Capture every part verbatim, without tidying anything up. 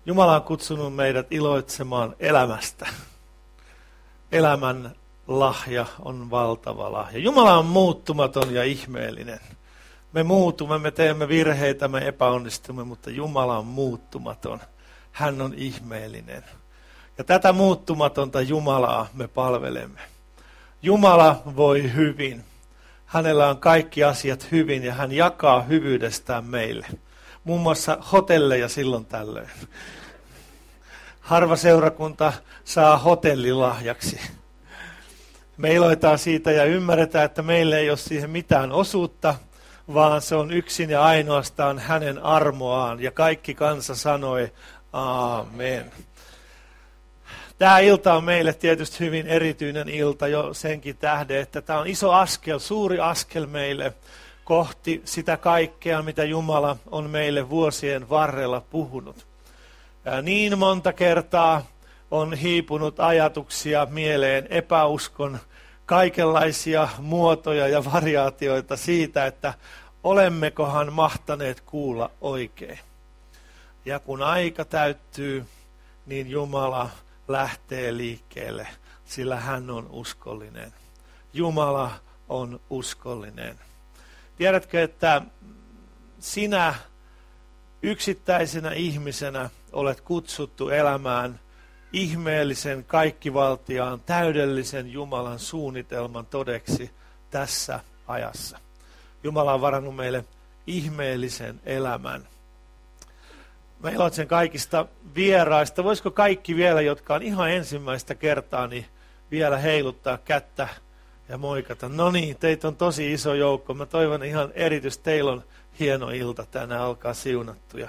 Jumala on kutsunut meidät iloitsemaan elämästä. Elämän lahja on valtava lahja. Jumala on muuttumaton ja ihmeellinen. Me muutumme, me teemme virheitä, me epäonnistumme, mutta Jumala on muuttumaton. Hän on ihmeellinen. Ja tätä muuttumatonta Jumalaa me palvelemme. Jumala voi hyvin. Hänellä on kaikki asiat hyvin ja hän jakaa hyvyydestään meille. Muun muassa hotelleja silloin tällöin. Harva seurakunta saa hotellilahjaksi. Me iloitaan siitä ja ymmärretään, että meillä ei ole siihen mitään osuutta, vaan se on yksin ja ainoastaan hänen armoaan. Ja kaikki kansa sanoi, aamen. Tämä ilta on meille tietysti hyvin erityinen ilta jo senkin tähden, että tämä on iso askel, suuri askel meille kohti sitä kaikkea, mitä Jumala on meille vuosien varrella puhunut. Ja niin monta kertaa on hiipunut ajatuksia mieleen, epäuskon, kaikenlaisia muotoja ja variaatioita siitä, että olemmekohan mahtaneet kuulla oikein. Ja kun aika täyttyy, niin Jumala lähtee liikkeelle, sillä hän on uskollinen. Jumala on uskollinen. Tiedätkö, että sinä yksittäisenä ihmisenä olet kutsuttu elämään ihmeellisen, kaikkivaltiaan, täydellisen Jumalan suunnitelman todeksi tässä ajassa. Jumala on varannut meille ihmeellisen elämän. Mä iloitsen kaikista vieraista. Voisiko kaikki vielä, jotka on ihan ensimmäistä kertaa, niin vielä heiluttaa kättä ja moikata? No niin, teitä on tosi iso joukko. Mä toivon ihan erityisesti, teillä on hieno ilta tänään, olkaa siunattuja.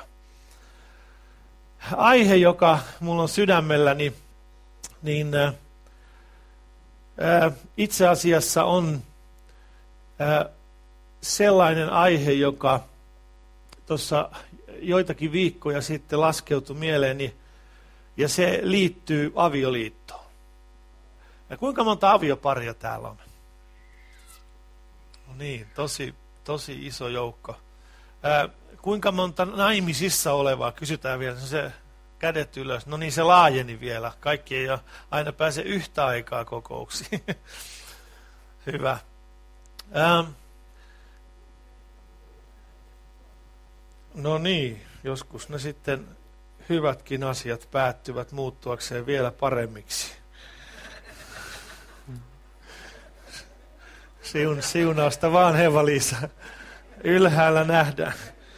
Aihe, joka mulla on sydämelläni, niin ää, itse asiassa on ää, sellainen aihe, joka tuossa joitakin viikkoja sitten laskeutui mieleeni, ja se liittyy avioliittoon. Ja kuinka monta avioparia täällä on? No niin, tosi, tosi iso joukko. Ää, kuinka monta naimisissa olevaa, kysytään vielä, se kädet ylös. No niin, se laajeni vielä. Kaikki ei aina pääse yhtä aikaa kokouksiin. Hyvä. Ää, No niin, joskus ne sitten hyvätkin asiat päättyvät muuttuakseen vielä paremmiksi. Siun, siunausta vaan, Heva-Liisa. Ylhäällä nähdään.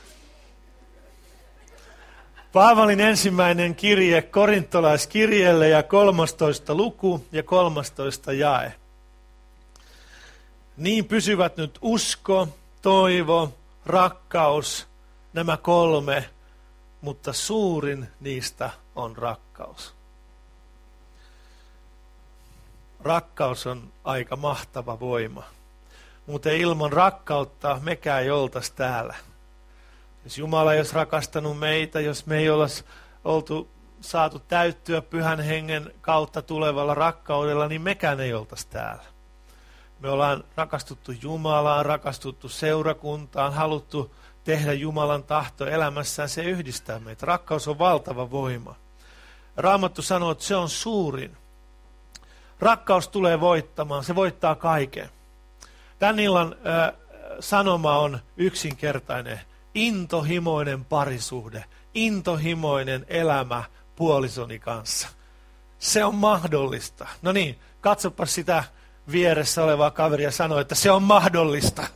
Paavalin ensimmäinen kirje korintolaiskirjeelle ja kolmastoista luku ja kolmastoista jae. Niin pysyvät nyt usko, toivo, rakkaus, nämä kolme, mutta suurin niistä on rakkaus. Rakkaus on aika mahtava voima, mutta ilman rakkautta mekään ei oltaisi täällä. Jos Jumala ei olisi rakastanut meitä, jos me ei olisi oltu saatu täyttyä Pyhän Hengen kautta tulevalla rakkaudella, niin mekään ei oltaisi täällä. Me ollaan rakastuttu Jumalaan, rakastuttu seurakuntaan, haluttu tehdä Jumalan tahto elämässään, se yhdistää meitä. Rakkaus on valtava voima. Raamattu sanoo, että se on suurin. Rakkaus tulee voittamaan, se voittaa kaiken. Tän illan äh, sanoma on yksinkertainen. Intohimoinen parisuhde, intohimoinen elämä puolisoni kanssa. Se on mahdollista. No niin, katsopa sitä vieressä olevaa kaveria sanoo, että se on mahdollista.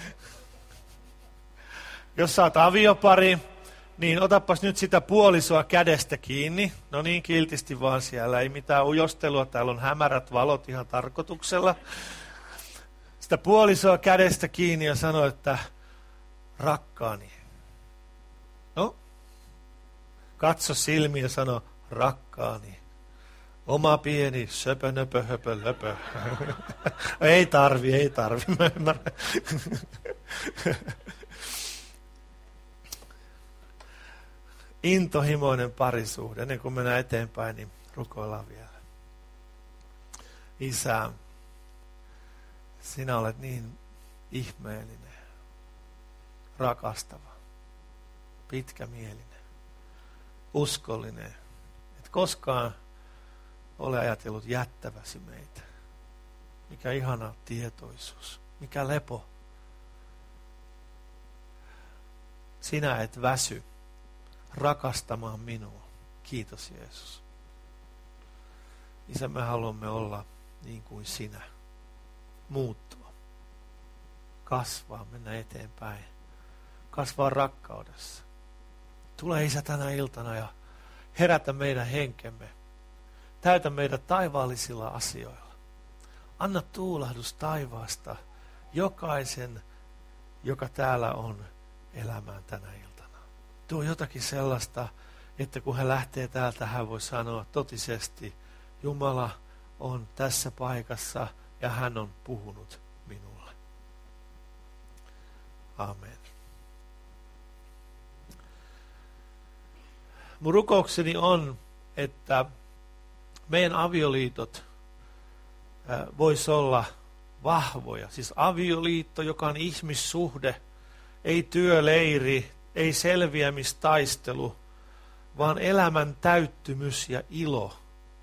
Jos sä oot aviopari, niin otapas nyt sitä puolisoa kädestä kiinni. No niin, kiltisti vaan, siellä ei mitään ujostelua, täällä on hämärät valot ihan tarkoituksella. Sitä puolisoa kädestä kiinni ja sano, että rakkaani. No, katso silmiin ja sano, rakkaani. Oma pieni söpö, nöpö, höpö, löpö. Ei tarvi, ei tarvi, mä ymmärrän. Intohimoinen parisuhde. Ennen kuin mennään eteenpäin, niin rukoillaan vielä. Isä, sinä olet niin ihmeellinen, rakastava, pitkämielinen, uskollinen. Et koskaan ole ajatellut jättäväsi meitä. Mikä ihana tietoisuus. Mikä lepo. Sinä et väsy rakastamaan minua. Kiitos Jeesus. Isä, me haluamme olla niin kuin sinä. Muuttua. Kasvaa, mennä eteenpäin. Kasvaa rakkaudessa. Tule Isä tänä iltana ja herätä meidän henkemme. Täytä meidät taivaallisilla asioilla. Anna tuulahdus taivaasta jokaisen, joka täällä on, elämään tänä iltana. Tuo jotakin sellaista, että kun hän lähtee täältä, hän voi sanoa totisesti, Jumala on tässä paikassa ja hän on puhunut minulle. Amen. Mun rukoukseni on, että meidän avioliitot vois olla vahvoja. Siis avioliitto, joka on ihmissuhde, ei työleiri, ei selviämistaistelu, vaan elämän täyttymys ja ilo.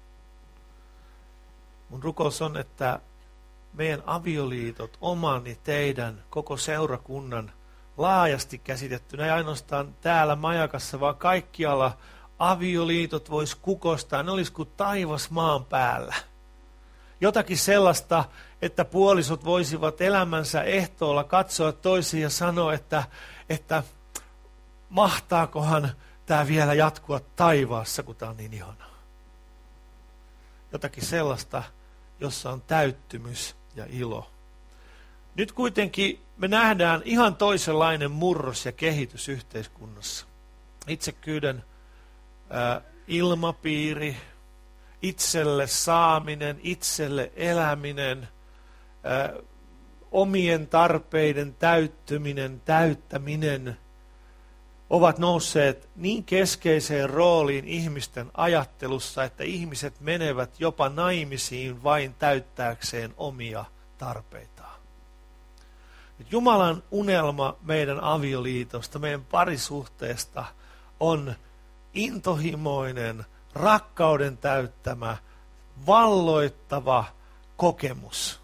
Mun rukous on, että meidän avioliitot, omani, teidän, koko seurakunnan, laajasti käsitettynä, ei ainoastaan täällä majakassa, vaan kaikkialla avioliitot vois kukostaa, ne olisi kuin taivas maan päällä. Jotakin sellaista, että puolisot voisivat elämänsä ehtoolla katsoa toisiin ja sanoa, että, että mahtaakohan tämä vielä jatkua taivaassa, kun tämä on niin ihanaa. Jotakin sellaista, jossa on täyttymys ja ilo. Nyt kuitenkin me nähdään ihan toisenlainen murros ja kehitys yhteiskunnassa. Itsekyyden ää, ilmapiiri, itselle saaminen, itselle eläminen, ää, omien tarpeiden täyttyminen, täyttäminen ovat nousseet niin keskeiseen rooliin ihmisten ajattelussa, että ihmiset menevät jopa naimisiin vain täyttääkseen omia tarpeitaan. Jumalan unelma meidän avioliitosta, meidän parisuhteesta on intohimoinen, rakkauden täyttämä, valloittava kokemus.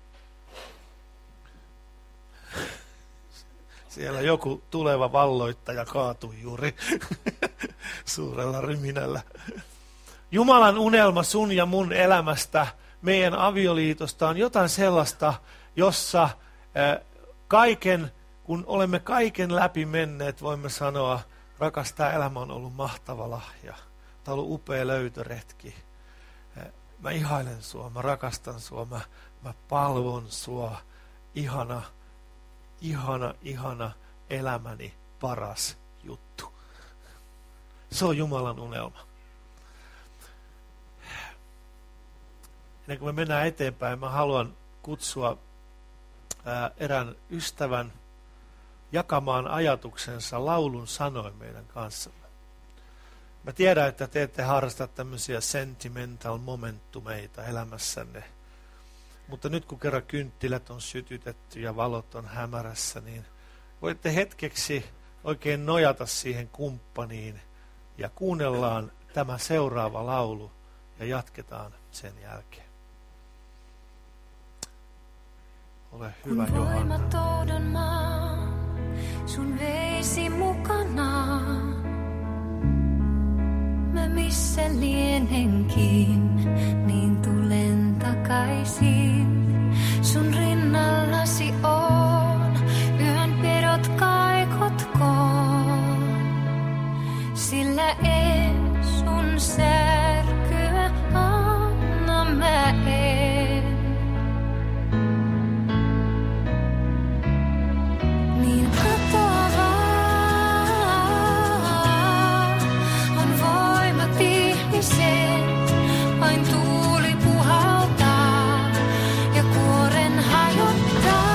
Siellä joku tuleva valloittaja kaatui juuri suurella ryminällä. Jumalan unelma sun ja mun elämästä, meidän avioliitosta on jotain sellaista, jossa kaiken, kun olemme kaiken läpi menneet, voimme sanoa, rakas, tämä elämä on ollut mahtava lahja. Tämä on ollut upea löytöretki. Mä ihailen sua, mä rakastan sua, mä, mä palvon sua. Ihana, ihana, ihana elämäni paras juttu. Se on Jumalan unelma. Ennen kuin me mennään eteenpäin, mä haluan kutsua ää, erään ystävän jakamaan ajatuksensa laulun sanoin meidän kanssamme. Mä tiedän, että te ette harrasta tämmöisiä sentimental momentumeita elämässänne. Mutta nyt kun kerran kynttilät on sytytetty ja valot on hämärässä, niin voitte hetkeksi oikein nojata siihen kumppaniin ja kuunnellaan tämä seuraava laulu ja jatketaan sen jälkeen. Ole hyvä, kun Johanna. voimatoudon maa sun veisi mukanaan. Mä missä lienenkin, niin tulen takaisin. Sun rinnallasi on, yön pedot kaikotkoon. Sillä en sun särkyä anna mä en. Niin katoavaa on voimat ihmiset, vain tuuli puhaltaa ja kuoren hajottaa.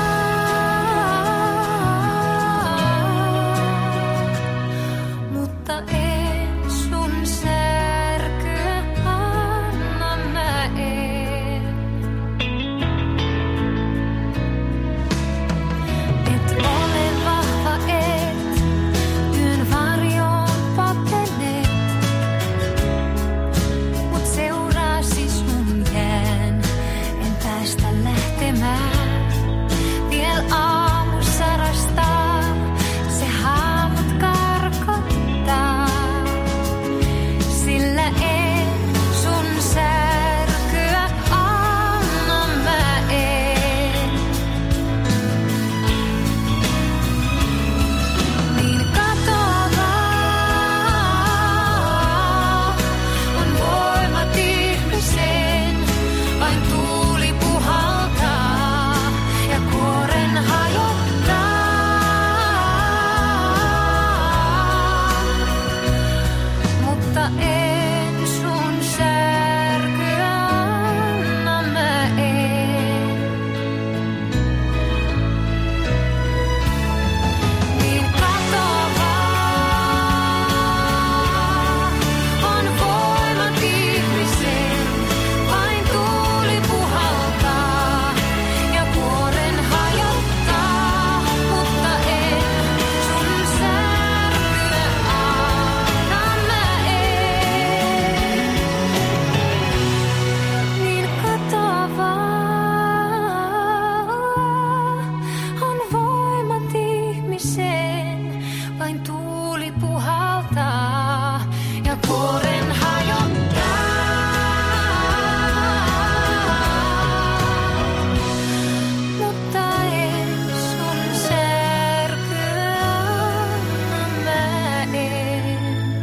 Mutta en sun särkyä anna mä en. Et ole vahva, et yön varjoon pakene. mutta en sun särkyä anna mä en. Niin katoavaa on voimat ihmisen, vain tuuli puhaltaa ja kuoren hajottaa, mutta en sun särkyä anna mä en. Niin katoavaa on voimat ihmisen, vain tuuli puhaltaa ja kuoren hajottaa. Mutta en sun särkyä anna mä en.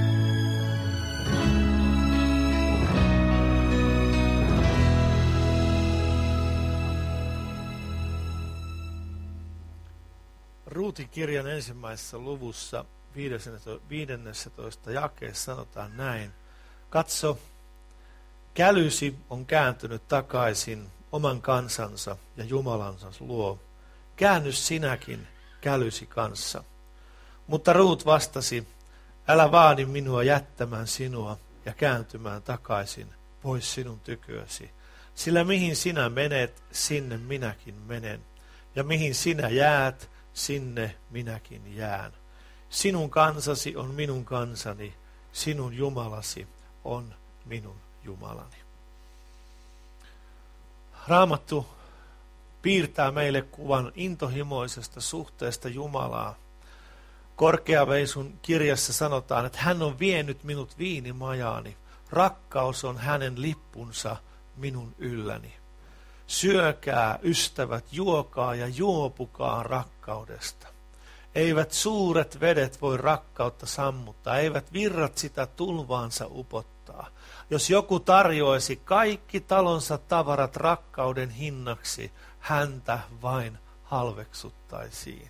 Ruutin kirjan ensimmäisessä luvussa viidennentoista jakeessa sanotaan näin. Katso, kälysi on kääntynyt takaisin oman kansansa ja Jumalansa luo. Käänny sinäkin kälysi kanssa. Mutta Ruut vastasi, älä vaadi minua jättämään sinua ja kääntymään takaisin pois sinun tykösi. Sillä mihin sinä menet, sinne minäkin menen. Ja mihin sinä jäät, sinne minäkin jään. Sinun kansasi on minun kansani, sinun Jumalasi on minun Jumalani. Raamattu piirtää meille kuvan intohimoisesta suhteesta Jumalaa. Korkeaveisun kirjassa sanotaan, että hän on vienyt minut viinimajaani. Rakkaus on hänen lippunsa minun ylläni. Syökää, ystävät, juokaa ja juopukaa rakkaudesta. Eivät suuret vedet voi rakkautta sammuttaa, eivät virrat sitä tulvaansa upottaa. Jos joku tarjoaisi kaikki talonsa tavarat rakkauden hinnaksi, häntä vain halveksuttaisiin.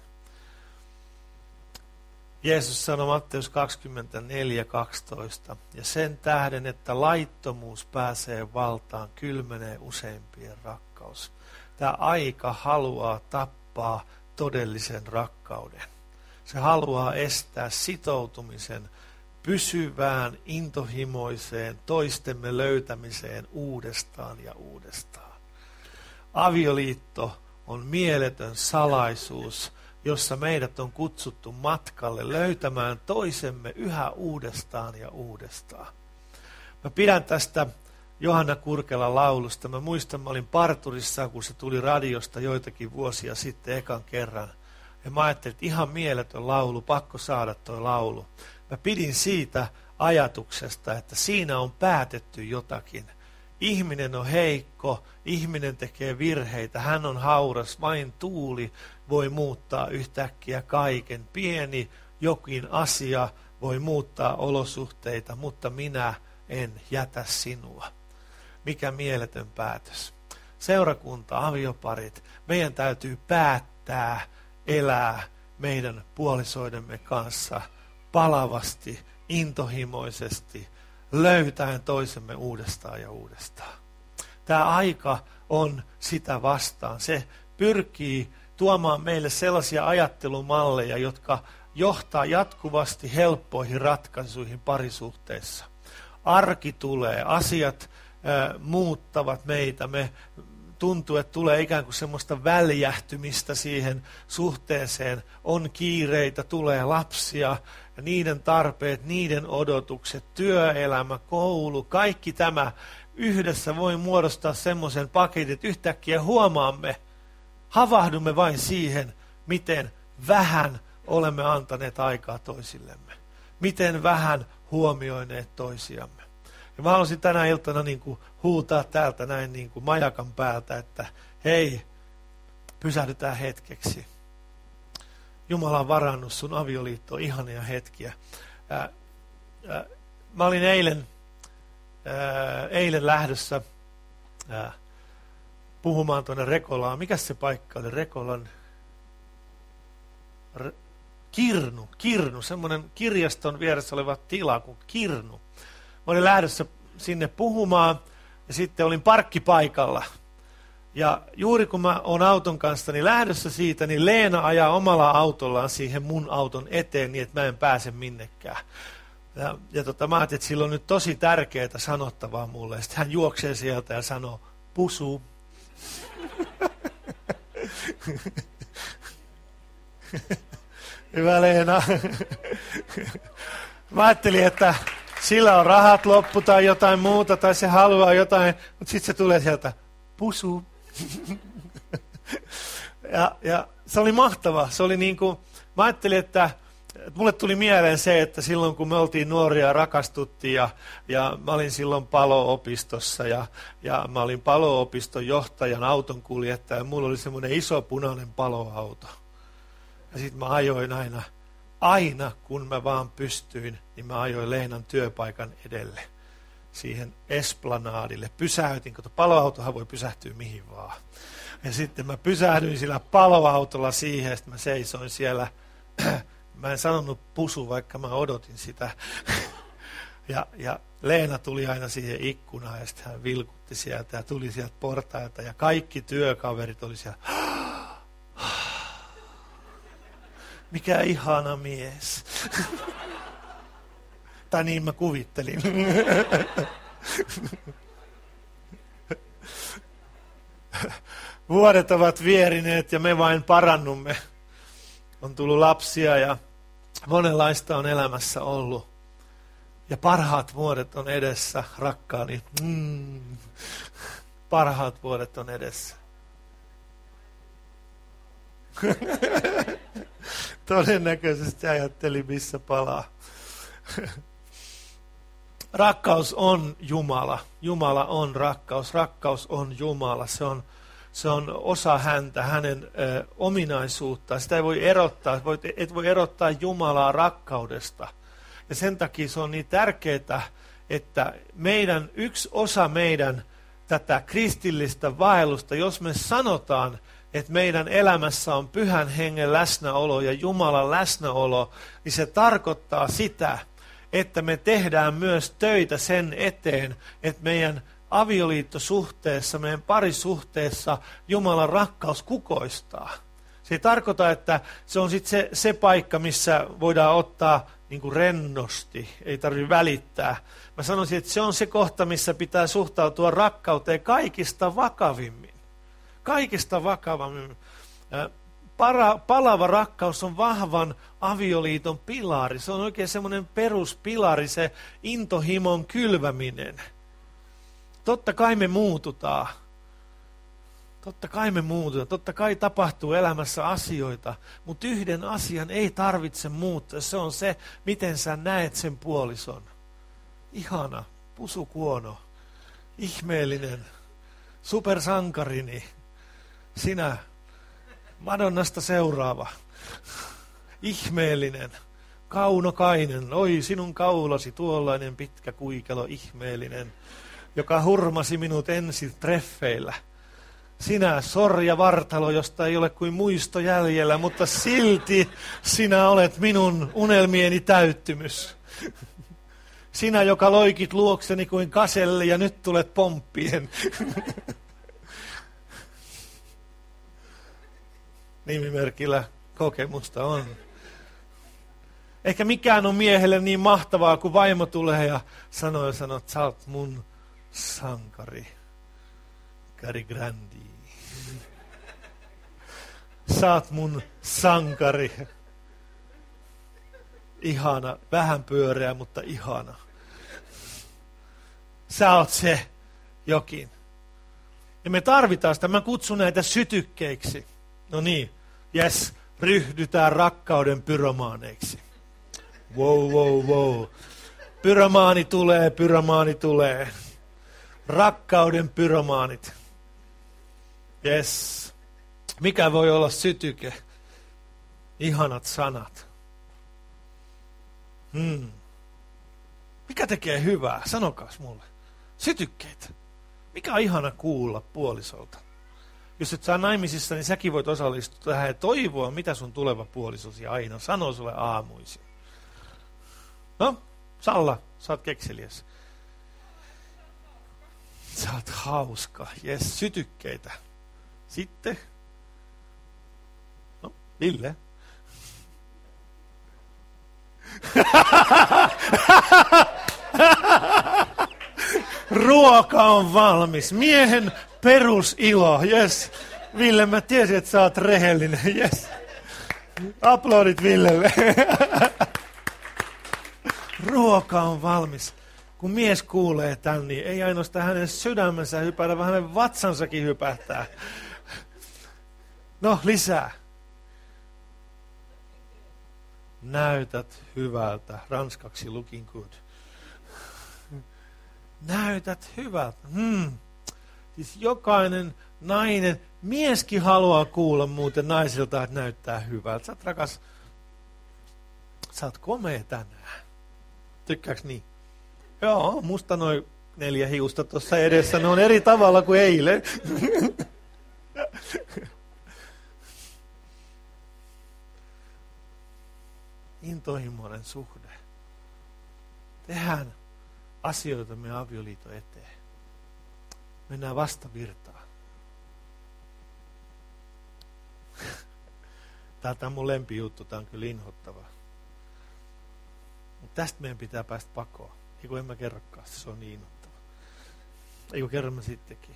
Jeesus sanoi Matteus kaksikymmentäneljä kaksitoista, ja sen tähden, että laittomuus pääsee valtaan, kylmenee useimpien rakkaus. Tämä aika haluaa tappaa todellisen rakkauden. Se haluaa estää sitoutumisen pysyvään, intohimoiseen, toistemme löytämiseen uudestaan ja uudestaan. Avioliitto on mieletön salaisuus, jossa meidät on kutsuttu matkalle löytämään toisemme yhä uudestaan ja uudestaan. Mä pidän tästä Johanna Kurkelan laulusta. Mä muistan, mä olin parturissa, kun se tuli radiosta joitakin vuosia sitten ekan kerran. Ja mä ajattelin, että ihan mieletön laulu, pakko saada toi laulu. Mä pidin siitä ajatuksesta, että siinä on päätetty jotakin. Ihminen on heikko, ihminen tekee virheitä, hän on hauras, vain tuuli voi muuttaa yhtäkkiä kaiken. Pieni jokin asia voi muuttaa olosuhteita, mutta minä en jätä sinua. Mikä mieletön päätös. Seurakunta, avioparit, meidän täytyy päättää elää meidän puolisoidemme kanssa palavasti, intohimoisesti, löytäen toisemme uudestaan ja uudestaan. Tämä aika on sitä vastaan. Se pyrkii tuomaan meille sellaisia ajattelumalleja, jotka johtaa jatkuvasti helppoihin ratkaisuihin parisuhteissa. Arki tulee, asiat äh, muuttavat meitä, me tuntuu, että tulee ikään kuin semmoista väljähtymistä siihen suhteeseen. On kiireitä, tulee lapsia, ja niiden tarpeet, niiden odotukset, työelämä, koulu, kaikki tämä yhdessä voi muodostaa semmoisen paketin, että yhtäkkiä huomaamme, havahdumme vain siihen, miten vähän olemme antaneet aikaa toisillemme. Miten vähän huomioineet toisiamme. Ja mä haluaisin tänä iltana niin kuin huutaa täältä näin niin kuin majakan päältä, että hei, pysähdytään hetkeksi. Jumala on varannut sun avioliittoon ihania hetkiä. Ää, ää, mä olin eilen, ää, eilen lähdössä ää, puhumaan tuonne Rekolaan. Mikäs se paikka oli? Rekolan Re, Kirnu, Kirnu, semmoinen kirjaston vieressä oleva tila kuin Kirnu. Mä olin lähdössä sinne puhumaan ja sitten olin parkkipaikalla. Ja juuri kun mä oon auton kanssa niin lähdössä siitä, niin Leena ajaa omalla autollaan siihen mun auton eteen niin, että mä en pääse minnekään. Ja, ja tota, mä ajattelin, että sillä on nyt tosi tärkeää sanottavaa mulle. Sitten hän juoksee sieltä ja sanoo, pusu. Hyvä Leena. Mä ajattelin, että sillä on rahat loppu tai jotain muuta, tai se haluaa jotain, mutta sitten se tulee sieltä, pusu. ja, ja se oli mahtavaa. Se oli niin kuin, mä ajattelin, että mulle tuli mieleen se, että silloin kun me oltiin nuoria ja rakastuttiin ja, ja mä olin silloin palo-opistossa ja, ja mä olin palo-opiston johtajan autonkuljettaja ja mulla oli semmoinen iso punainen paloauto. Ja sitten mä ajoin aina, aina kun mä vaan pystyin, niin mä ajoin Leenan työpaikan edelle siihen esplanadille. Pysäytin, kun paloautohan voi pysähtyä mihin vaan. Ja sitten mä pysähdyin sillä paloautolla siihen, että mä seisoin siellä. Mä en sanonut pusu, vaikka mä odotin sitä. Ja, ja Leena tuli aina siihen ikkunaan ja sitten hän vilkutti sieltä ja tuli sieltä portailta. Ja kaikki työkaverit oli siellä. Mikä ihana mies. Tai niin mä kuvittelin. Vuodet ovat vierineet ja me vain parannumme. On tullut lapsia ja monenlaista on elämässä ollut. Ja parhaat vuodet on edessä, rakkaani. Mm. Parhaat vuodet on edessä. Todennäköisesti ajattelin, missä palaa. Rakkaus on Jumala. Jumala on rakkaus. Rakkaus on Jumala. Se on, se on osa häntä, hänen ö, ominaisuuttaan. Sitä ei voi erottaa. Et voi erottaa Jumalaa rakkaudesta. Ja sen takia se on niin tärkeää, että meidän, yksi osa meidän tätä kristillistä vaellusta, jos me sanotaan, että meidän elämässä on Pyhän Hengen läsnäolo ja Jumalan läsnäolo, niin se tarkoittaa sitä, että me tehdään myös töitä sen eteen, että meidän avioliittosuhteessa, meidän parisuhteessa Jumalan rakkaus kukoistaa. Se ei tarkoita, että se on sitten se, se paikka, missä voidaan ottaa niin kuin rennosti, ei tarvitse välittää. Mä sanoisin, että se on se kohta, missä pitää suhtautua rakkauteen kaikista vakavimmin. Kaikista vakavammin. Para, palava rakkaus on vahvan avioliiton pilari. Se on oikein semmoinen peruspilari, se intohimon kylväminen. Totta kai me muututaan. Totta kai me muututaan. Totta kai tapahtuu elämässä asioita, mutta yhden asian ei tarvitse muuttaa. Se on se, miten sä näet sen puolison. Ihana, pusukuono, ihmeellinen, supersankarini. Sinä, Madonnasta seuraava, ihmeellinen, kaunokainen, oi sinun kaulasi tuollainen pitkä kuikelo, ihmeellinen, joka hurmasi minut ensi treffeillä. Sinä, sorja vartalo, josta ei ole kuin muisto jäljellä, mutta silti sinä olet minun unelmieni täyttymys. Sinä, joka loikit luokseni kuin kaselle ja nyt tulet pomppien. Nimimerkillä kokemusta on. Eikä mikään on miehelle niin mahtavaa, kun vaimo tulee ja sanoo ja sanoo, että sä oot mun sankari. Cari grandi. Sä oot mun sankari. Ihana, vähän pyöreä, mutta ihana. Sä oot se jokin. Ja me tarvitaan sitä, mä kutsun näitä sytykkeiksi. No niin, jes, ryhdytään rakkauden pyromaaneiksi. Wow, wow, wow. Pyromaani tulee, pyromaani tulee. Rakkauden pyromaanit. Jes. Mikä voi olla sytyke? Ihanat sanat. Hmm. Mikä tekee hyvää? Sanokaas mulle. Sytykkeitä. Mikä on ihana kuulla puolisolta? Jos et saa naimisissa, niin säkin voit osallistua tähän ja toivoa, mitä sun tuleva puolisosi aina sanoo sulle aamuisin. No, Salla, sä oot kekseliäs. Sä oot hauska. Jes, sytykkeitä. Sitten. No, Ville. Ruoka on valmis. Miehen perusilo. Jes. Ville, mä tiesin, että sä oot rehellinen. Jes. Aplodit Villelle. Ruoka on valmis. Kun mies kuulee tän, niin ei ainoastaan hänen sydämensä hypätä, vaan hänen vatsansakin hypähtää. No, lisää. Näytät hyvältä. Ranskaksi looking good. Näytät hyvältä. Hmm. Siis jokainen nainen, mieskin haluaa kuulla muuten naisilta, että näyttää hyvältä. Sä oot rakas, sä oot komea tänään. Tykkääks niin? Joo, musta noin neljä hiusta tuossa edessä, ne on eri tavalla kuin eilen. Intohimoinen suhde. Tehdään asioita meidän avioliiton eteen. Mennään vastavirtaan. Tämä on mun lempijuttu, tämä on kyllä inhottava. Mutta tästä meidän pitää päästä pakoon. Eiku en mä kerrokaan, se on niin inhottava. Eiku kerron mä sittenkin.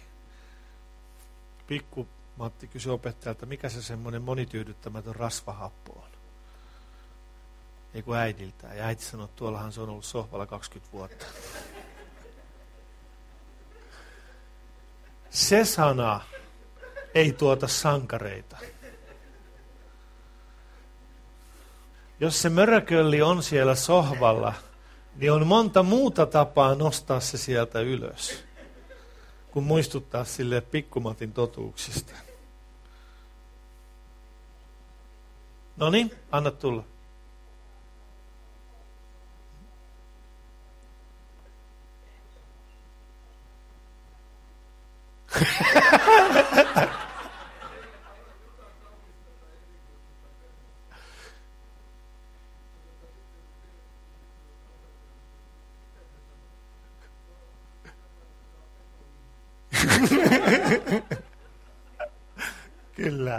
Pikku Matti kysyi opettajalta, mikä se semmoinen monityydyttämätön rasvahappo on. Eiku äidiltään. Ja äiti sanoi, että tuollahan se on ollut sohvalla kaksikymmentä vuotta. Se sana ei tuota sankareita. Jos se mörökölli on siellä sohvalla, niin on monta muuta tapaa nostaa se sieltä ylös, kun muistuttaa sille pikkumatin totuuksista. No niin, anna tulla. Kyllä.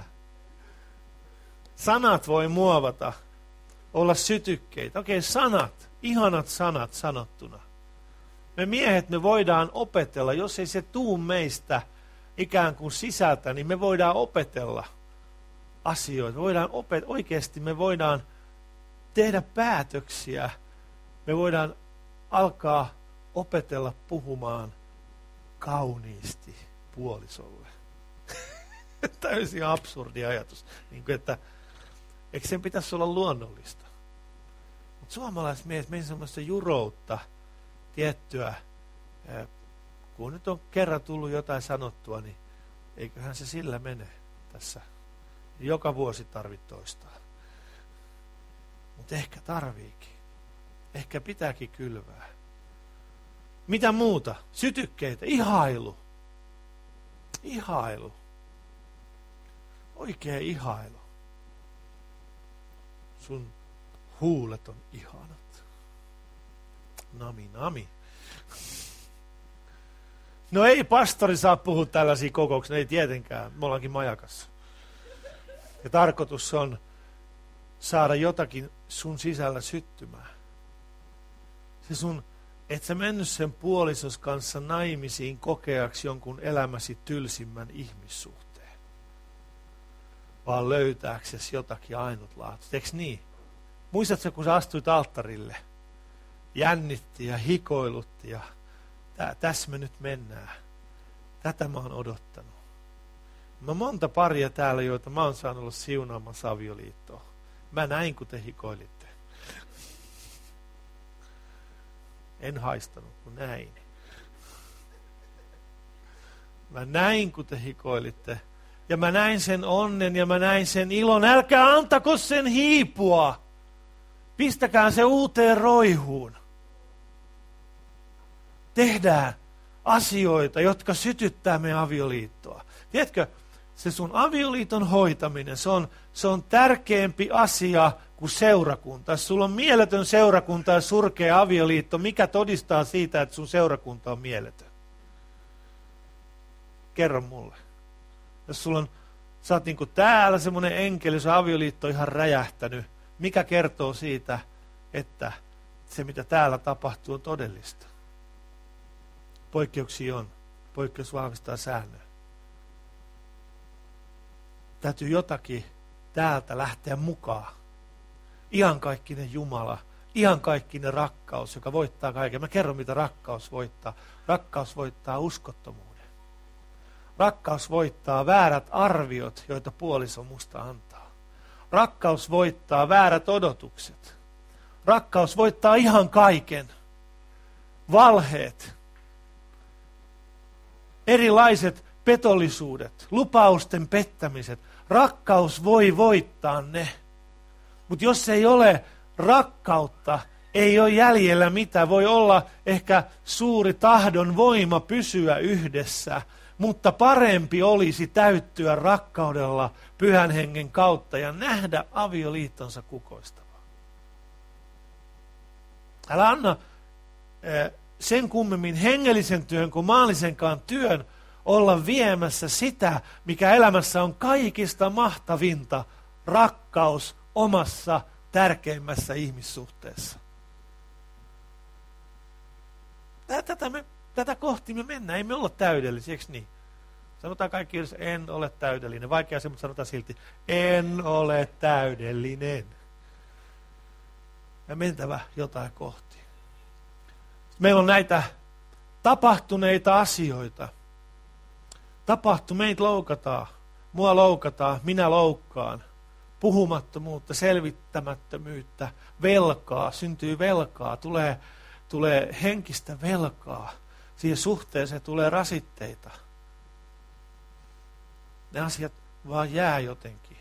Sanat voi muovata, olla sytykkeitä. Okei, sanat, ihanat sanat sanottuna. Me miehet, me voidaan opetella, jos ei se tuu meistä ikään kuin sisältä, niin me voidaan opetella asioita. Me voidaan opet- oikeasti me voidaan tehdä päätöksiä. Me voidaan alkaa opetella puhumaan kauniisti puolisolle. Täysin absurdi ajatus. Niin kuin, että eikö sen pitäisi olla luonnollista? Mutta suomalaiset miehet, meillä on semmoista juroutta, tiettyä, kun nyt on kerran tullut jotain sanottua, niin eiköhän se sillä mene tässä. Joka vuosi tarvitsee toistaa. Mutta ehkä tarviikin. Ehkä pitääkin kylvää. Mitä muuta? Sytykkeitä, ihailu. Ihailu. Oikea ihailu. Sun huulet on ihanat. Nami, nami. No ei pastori saa puhua tällaisia kokouksia, ei tietenkään. Me ollaankin majakassa. Ja tarkoitus on saada jotakin sun sisällä syttymään. Se sun, et sä mennyt sen puolisos kanssa naimisiin kokeaksi jonkun elämäsi tylsimmän ihmissuhteen. Vaan löytääksesi jotakin ainutlaatuista. Eikö niin? Muistatko, kun sä astuit alttarille? Jännitti ja hikoilutti ja tä, tässä me nyt mennään. Tätä mä oon odottanut. Mä monta paria täällä, joita mä oon saanut olla siunaamassa avioliittoa. Mä näin, kun te hikoilitte. En haistanut, kun näin. Mä näin, kun te hikoilitte. Ja mä näin sen onnen ja mä näin sen ilon. Älkää antako sen hiipua. Pistäkää se uuteen roihuun. Tehdään asioita, jotka sytyttää meidän avioliittoa. Tiedätkö, se sun avioliiton hoitaminen, se on, se on tärkeämpi asia kuin seurakunta. Jos sulla on mieletön seurakunta ja surkea avioliitto, mikä todistaa siitä, että sun seurakunta on mieletön? kerro mulle. Jos sulla on, sä oot niin kuin täällä semmoinen enkeli, jos avioliitto on ihan räjähtänyt, mikä kertoo siitä, että se mitä täällä tapahtuu on todellista? Poikkeuksia on. Poikkeus vahvistaa säännöä. Täytyy jotakin täältä lähteä mukaan. Iankaikkinen Jumala, iankaikkinen rakkaus, joka voittaa kaiken. Mä kerron, mitä rakkaus voittaa. Rakkaus voittaa uskottomuuden. Rakkaus voittaa väärät arviot, joita puoliso musta antaa. Rakkaus voittaa väärät odotukset. Rakkaus voittaa ihan kaiken. Valheet, erilaiset petollisuudet, lupausten pettämiset. Rakkaus voi voittaa ne. Mutta jos ei ole rakkautta, ei ole jäljellä mitä. Voi olla ehkä suuri tahdon voima pysyä yhdessä, mutta parempi olisi täyttyä rakkaudella Pyhän Hengen kautta ja nähdä avioliittonsa kukoistavaa. Älä anna sen kummemmin hengellisen työn kuin maallisenkaan työn olla viemässä sitä, mikä elämässä on kaikista mahtavinta, rakkaus omassa tärkeimmässä ihmissuhteessa. Tätä, me, tätä kohti me mennään, ei me olla täydellisiä, eikö niin? Sanotaan kaikki yhdessä, en ole täydellinen. Vaikea se, mutta sanotaan silti, en ole täydellinen. Ja mentävä jotain kohti. Meillä on näitä tapahtuneita asioita. Tapahtu, meitä loukataan, mua loukataan, minä loukkaan. Puhumattomuutta, selvittämättömyyttä, velkaa, syntyy velkaa, tulee, tulee henkistä velkaa. Siihen suhteeseen tulee rasitteita. Ne asiat vaan jää jotenkin.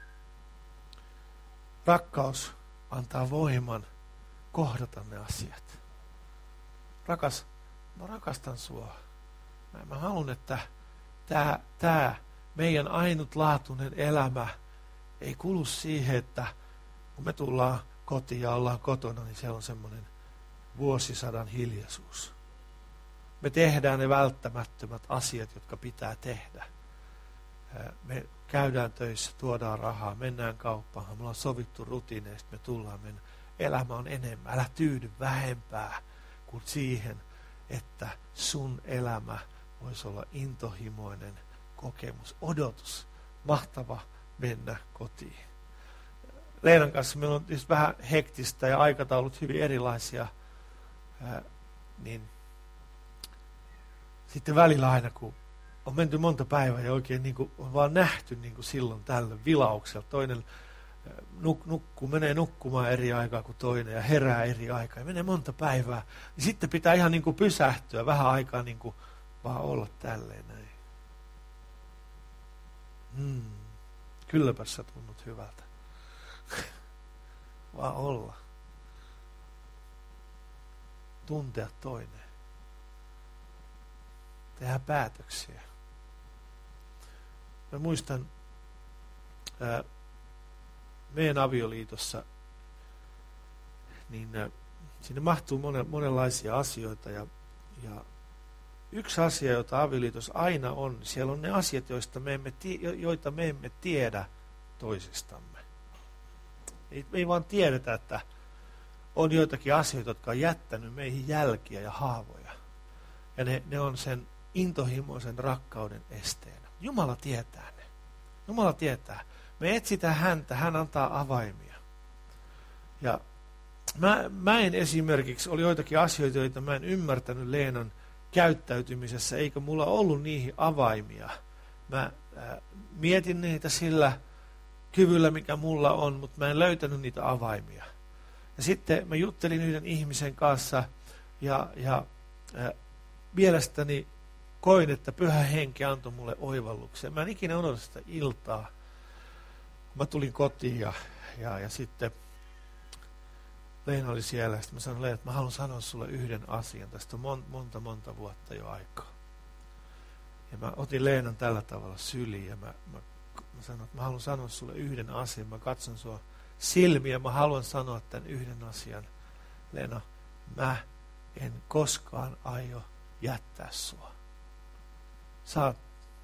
Rakkaus antaa voiman kohdata ne asiat. Rakas, mä rakastan sua. Mä, mä haluan, että tää, tää meidän ainutlaatuinen elämä ei kulu siihen, että kun me tullaan kotiin ja ollaan kotona, niin siellä on semmoinen vuosisadan hiljaisuus. Me tehdään ne välttämättömät asiat, jotka pitää tehdä. Me käydään töissä, tuodaan rahaa, mennään kauppaan, me ollaan sovittu rutiineista, me tullaan, meidän elämä on enemmän. Älä tyydy vähempää kuin siihen, että sun elämä voisi olla intohimoinen kokemus, odotus, mahtava mennä kotiin. Leenan kanssa meillä on just vähän hektistä ja aikataulut hyvin erilaisia, ää, niin sitten välillä aina, kun on menty monta päivää ja oikein niin kuin on vaan nähty niin kuin silloin tällöin vilauksella. Toinen nuk, nukkuu, menee nukkumaan eri aikaa kuin toinen ja herää eri aikaa ja menee monta päivää. Niin sitten pitää ihan niin kuin pysähtyä vähän aikaa niin kuin vaan olla tälleen näin. Hmm. Kylläpä sä tunnut hyvältä. Vaan olla. Tuntea toinen. Tehdä päätöksiä. Mä muistan ää, meidän avioliitossa, niin ää, sinne mahtuu monen, monenlaisia asioita ja, ja yksi asia, jota avioliitossa aina on, siellä on ne asiat, joista me emme, joita me emme tiedä toisistamme. Ei, me ei vaan tiedetä, että on joitakin asioita, jotka on jättänyt meihin jälkiä ja haavoja. Ja ne, ne on sen intohimoisen rakkauden esteenä. Jumala tietää ne. Jumala tietää. Me etsitään häntä, hän antaa avaimia. Ja mä, mä en esimerkiksi, oli joitakin asioita, joita mä en ymmärtänyt Leenan käyttäytymisessä, eikä mulla ollut niihin avaimia. Mä äh, mietin niitä sillä kyvyllä, mikä mulla on, mutta mä en löytänyt niitä avaimia. Ja sitten mä juttelin yhden ihmisen kanssa ja, ja äh, mielestäni koin, että Pyhä Henki antoi mulle oivalluksen. Mä en ikinä unohda sitä iltaa. Mä tulin kotiin ja, ja, ja sitten Leena oli siellä ja sitten mä sanoin Leena, että mä haluan sanoa sulle yhden asian. Tästä on mon, monta monta vuotta jo aikaa. Ja mä otin Leenan tällä tavalla syliin ja mä, mä, mä sanoin, että mä haluan sanoa sulle yhden asian. Mä katson sua silmiä ja mä haluan sanoa tämän yhden asian. Leena, mä en koskaan aio jättää sua. Sä oot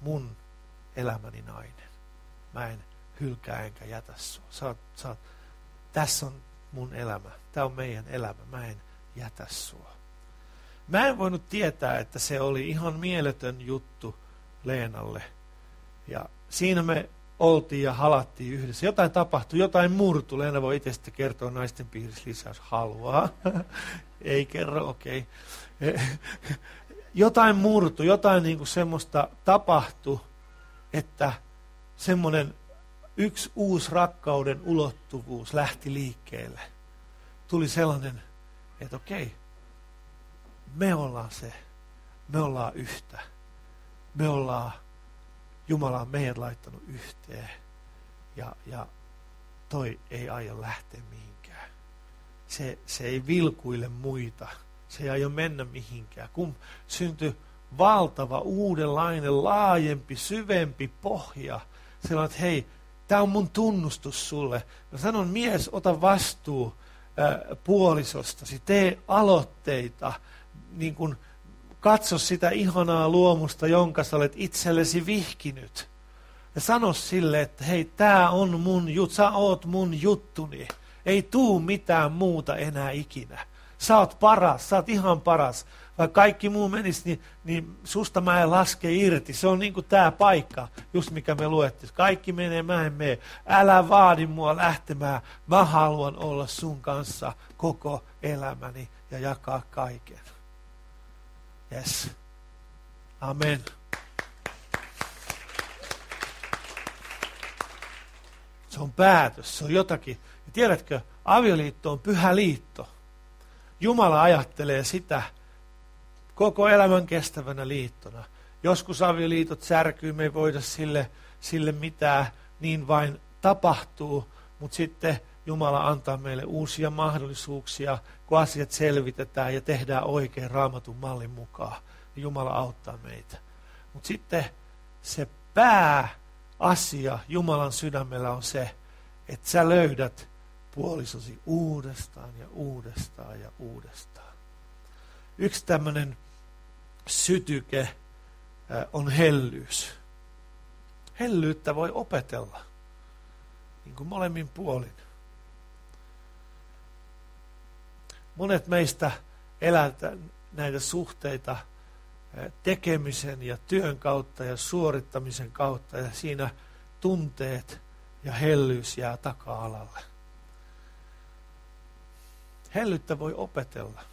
mun elämäni nainen. Mä en hylkää enkä jätä sua. Sä oot, sä oot, tässä on mun elämä. Tämä on meidän elämä. Mä en jätä sua. Mä en voinut tietää, että se oli ihan mieletön juttu Leenalle. Ja siinä me oltiin ja halattiin yhdessä. Jotain tapahtui, jotain murtui. Leena voi itse sitten kertoa naisten piirissä lisää, jos haluaa. Ei kerro, okei. Okay. Jotain murtui, jotain niin kuin semmoista tapahtui, että semmoinen yksi uusi rakkauden ulottuvuus lähti liikkeelle. Tuli sellainen, että okei, me ollaan se, me ollaan yhtä, me ollaan, Jumala on meidät laittanut yhteen ja, ja toi ei aio lähteä mihinkään. Se, se ei vilkuile muita, se ei aio mennä mihinkään. Kun syntyi valtava, uudenlainen, laajempi, syvempi pohja, sellainen, että hei, tämä on mun tunnustus sulle. Mä sanon, mies, ota vastuu ää, puolisostasi, tee aloitteita, niin kun katso sitä ihanaa luomusta, jonka sä olet itsellesi vihkinyt. Ja sano sille, että hei, tää on mun juttu, sä oot mun juttuni. Ei tuu mitään muuta enää ikinä. Sä oot paras, sä oot ihan paras. Vaikka kaikki muu menisi, niin, niin susta mä en laske irti. Se on niin kuin tää paikka, just mikä me luettiin. Kaikki menee, mä en mene. Älä vaadi mua lähtemään. Mä haluan olla sun kanssa koko elämäni ja jakaa kaiken. Yes. Amen. Se on päätös, se on jotakin. Ja tiedätkö, avioliitto on pyhä liitto. Jumala ajattelee sitä koko elämän kestävänä liittona. Joskus avioliitot särkyy, me ei voida sille, sille mitään, niin vain tapahtuu, mutta sitten Jumala antaa meille uusia mahdollisuuksia, kun asiat selvitetään ja tehdään oikein Raamatun mallin mukaan. Jumala auttaa meitä. Mutta sitten se pääasia Jumalan sydämellä on se, että sä löydät puolisosi uudestaan ja uudestaan ja uudestaan. Yksi tämmöinen sytyke on hellyys. Hellyyttä voi opetella, niin kuin molemmin puolin. Monet meistä elää näitä suhteita tekemisen ja työn kautta ja suorittamisen kautta, ja siinä tunteet ja hellyys jää taka-alalle. Hellyyttä voi opetella.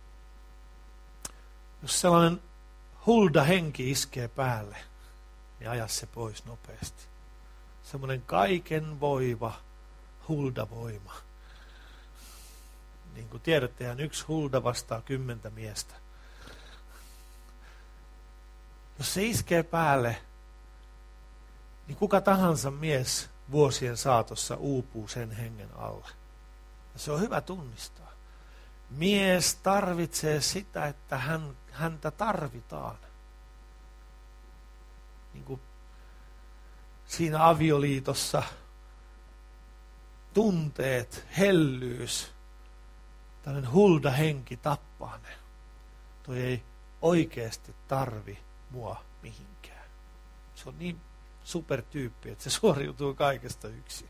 Jos sellainen hulda henki iskee päälle, niin aja se pois nopeasti. Semmoinen kaiken voiva hulda voima. Niin kuin tiedätte, yksi hulda vastaa kymmentä miestä. Jos se iskee päälle, niin kuka tahansa mies vuosien saatossa uupuu sen hengen alle. Ja se on hyvä tunnistaa. Mies tarvitsee sitä, että hän, häntä tarvitaan. Niin kuin siinä avioliitossa tunteet, hellyys, tällainen hulda henki tappaa ne. Toi ei oikeasti tarvi mua mihinkään. Se on niin supertyyppi, että se suoriutuu kaikesta yksin.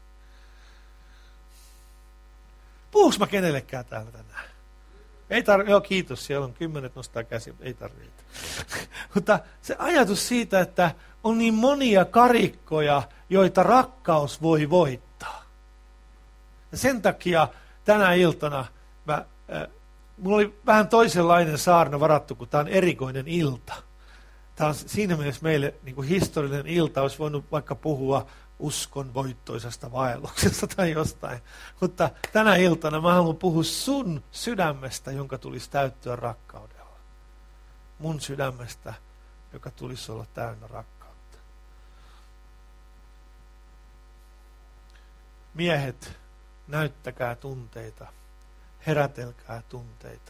Puhuks mä kenellekään täällä tänään? Ei tarvitse, joo kiitos, siellä on kymmenet nostaa käsi, ei tarvitse. Mutta se ajatus siitä, että on niin monia karikkoja, joita rakkaus voi voittaa. Ja sen takia tänä iltana mä, äh, mulla oli vähän toisenlainen saarna varattu, kun tämä on erikoinen ilta. Tämä on siinä mielessä meille niin kuin historiallinen ilta, olisi voinut vaikka puhua uskon voittoisesta vaelluksesta tai jostain. Mutta tänä iltana mä haluan puhua sun sydämestä, jonka tulisi täyttyä rakkaudella. Mun sydämestä, joka tulisi olla täynnä rakkautta. Miehet, näyttäkää tunteita, herätelkää tunteita.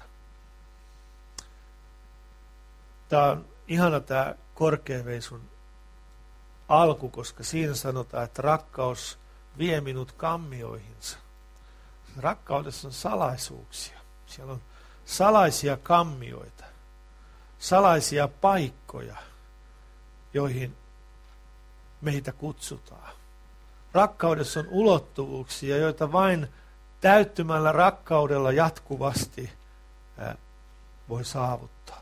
Tämä on ihana tämä korkeaveisun alku, koska siinä sanotaan, että rakkaus vie minut kammioihinsa. Rakkaudessa on salaisuuksia. Siellä on salaisia kammioita, salaisia paikkoja, joihin meitä kutsutaan. Rakkaudessa on ulottuvuuksia, joita vain täyttymällä rakkaudella jatkuvasti voi saavuttaa.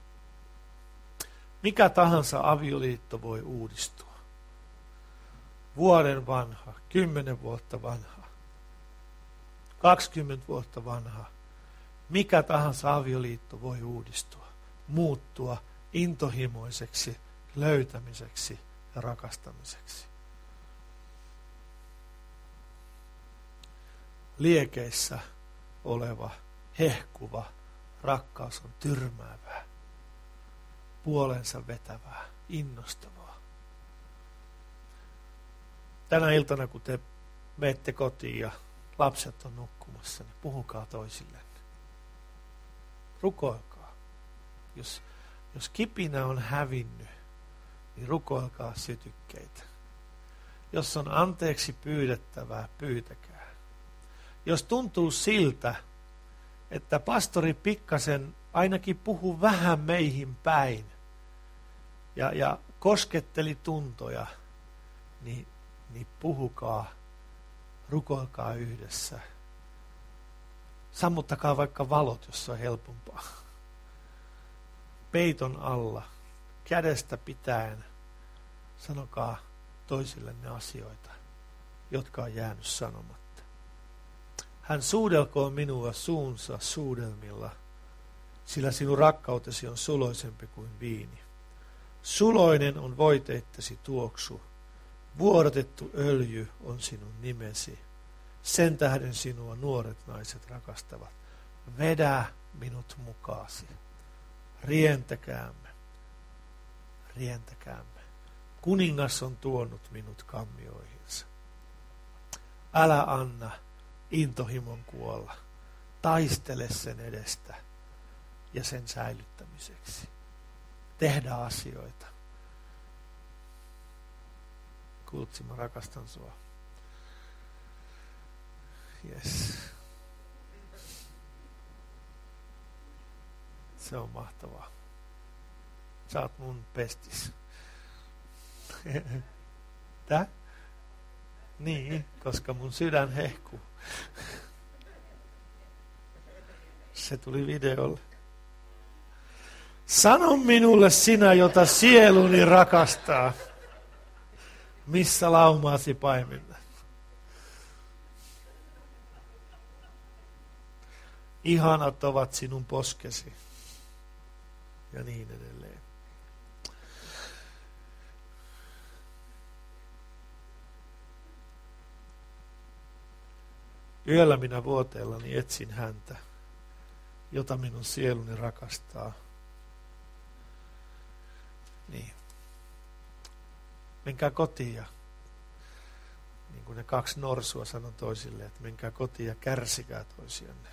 Mikä tahansa avioliitto voi uudistua. Vuoden vanha, kymmenen vuotta vanha, kaksikymmentä vuotta vanha. Mikä tahansa avioliitto voi uudistua, muuttua intohimoiseksi, löytämiseksi ja rakastamiseksi. Liekeissä oleva, hehkuva rakkaus on tyrmäävää, puolensa vetävää, innostavaa. Tänä iltana, kun te menette kotiin ja lapset on nukkumassa, niin puhukaa toisillenne. Rukoilkaa. Jos, jos kipinä on hävinnyt, niin rukoilkaa sytykkeitä. Jos on anteeksi pyydettävää, pyytäkää. Jos tuntuu siltä, että pastori pikkasen ainakin puhuu vähän meihin päin ja, ja kosketteli tuntoja, niin, niin puhukaa, rukoilkaa yhdessä. Sammuttakaa vaikka valot, jos on helpompaa. Peiton alla, kädestä pitäen, sanokaa toisillenne asioita, jotka on jäänyt sanomatta. Hän suudelkoon minua suunsa suudelmilla, sillä sinun rakkautesi on suloisempi kuin viini. Suloinen on voiteittesi tuoksu, vuodatettu öljy on sinun nimesi. Sen tähden sinua nuoret naiset rakastavat. Vedä minut mukaasi. Rientäkäämme, rientäkäämme. Kuningas on tuonut minut kammioihinsa. Älä anna intohimon kuolla. Taistele sen edestä ja sen säilyttämiseksi. Tehdä asioita. Kultsi, mä rakastan sua. Yes. Se on mahtavaa. Sä oot mun pestis. Tää? Niin, koska mun sydän hehkuu. Se tuli videolle. Sano minulle sinä, jota sieluni rakastaa. Missä laumaasi paimennat? Ihanat ovat sinun poskesi. Ja niin edelleen. Yöllä minä vuoteellani etsin häntä, jota minun sieluni rakastaa. Niin. Menkää kotiin ja, niin kuin ne kaksi norsua sanoi toisille, että menkää kotiin ja kärsikää toisianne.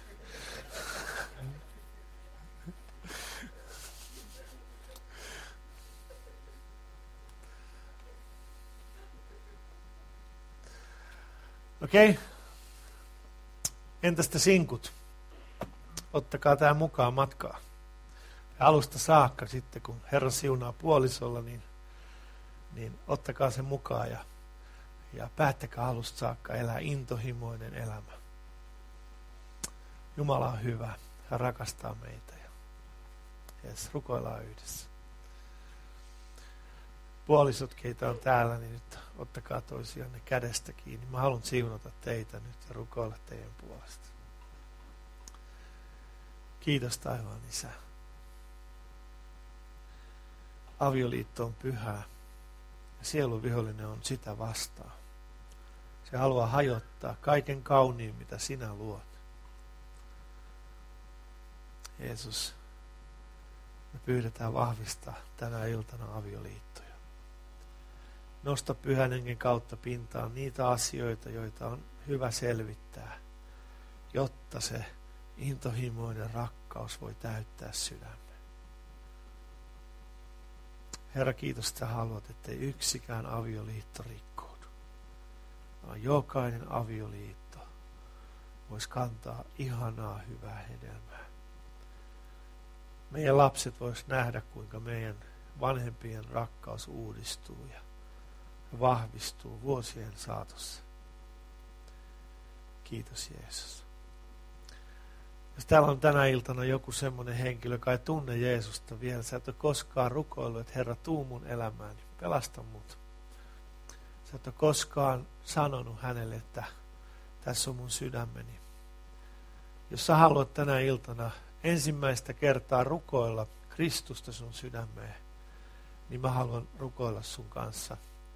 Okei. Okay. Entäs te sinkut? Ottakaa tämä mukaan matkaa. Ja alusta saakka sitten, kun Herra siunaa puolisolla, niin, niin ottakaa sen mukaan ja, ja päättäkää alusta saakka elää intohimoinen elämä. Jumala on hyvä. Hän rakastaa meitä. Ja, yes, rukoillaan yhdessä. Puolisot, keitä on täällä, niin nyt ottakaa toisianne kädestä kiinni. Mä haluan siunata teitä nyt ja rukoilla teidän puolesta. Kiitos taivaan Isä. Avioliitto on pyhää ja sielun vihollinen on sitä vastaan. Se haluaa hajottaa kaiken kauniin, mitä sinä luot. Jeesus, me pyydetään vahvistaa tänä iltana avioliittoja. Nosta Pyhän Hengen kautta pintaan niitä asioita, joita on hyvä selvittää, jotta se intohimoinen rakkaus voi täyttää sydämme. Herra, kiitos, että haluat, ettei yksikään avioliitto rikkoudu, vaan jokainen avioliitto voisi kantaa ihanaa hyvää hedelmää. Meidän lapset vois nähdä, kuinka meidän vanhempien rakkaus uudistuu ja ja vahvistuu vuosien saatossa. Kiitos Jeesus. Jos täällä on tänä iltana joku semmoinen henkilö, joka ei tunne Jeesusta vielä, sä et ole koskaan rukoillut, että Herra, tuu mun elämääni, pelasta mut. Sä et ole koskaan sanonut hänelle, että tässä on mun sydämeni. Jos sä haluat tänä iltana ensimmäistä kertaa rukoilla Kristusta sun sydämeen, niin mä haluan rukoilla sun kanssa.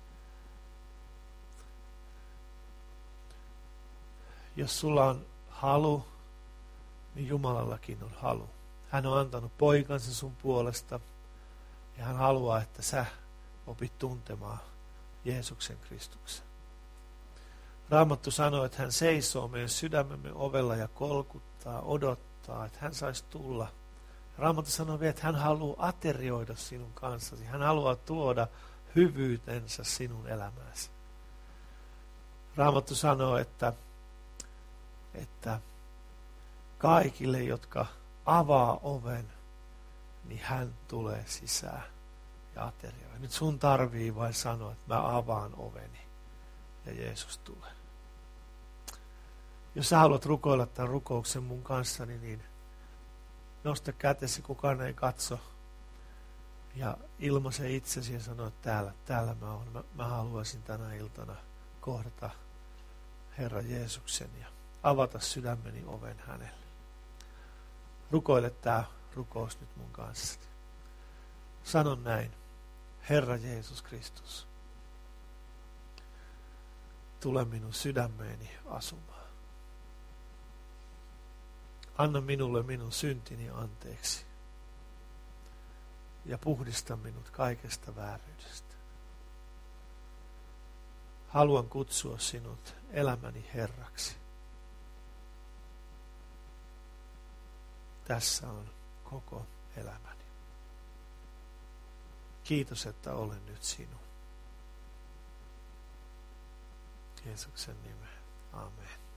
Jos sulla on halu, niin Jumalallakin on halu. Hän on antanut poikansa sun puolesta ja hän haluaa, että sä opit tuntemaan Jeesuksen Kristuksen. Raamattu sanoo, että hän seisoo meidän sydämemme ovella ja kolkuttaa, odottaa, että hän saisi tulla. Raamattu sanoo vielä, että hän haluaa aterioida sinun kanssasi. Hän haluaa tuoda hyvyytensä sinun elämääsi. Raamattu sanoo, että, että kaikille, jotka avaa oven, niin hän tulee sisään ja aterioi. Nyt sun tarvii vain sanoa, että mä avaan oveni ja Jeesus tulee. Jos sä haluat rukoilla tämän rukouksen mun kanssani, niin nosta kätesi, kukaan ei katso. Ja ilmaise itsesi ja sano, että täällä, täällä mä oon. Mä, mä haluaisin tänä iltana kohdata Herra Jeesuksen ja avata sydämeni oven hänelle. Rukoile tää rukous nyt mun kanssani. Sanon näin. Herra Jeesus Kristus, tule minun sydämeeni asumaan. Anna minulle minun syntini anteeksi ja puhdista minut kaikesta vääryydestä. Haluan kutsua sinut elämäni Herraksi. Tässä on koko elämäni. Kiitos, että olen nyt sinun. Jeesuksen nimeen. Amen.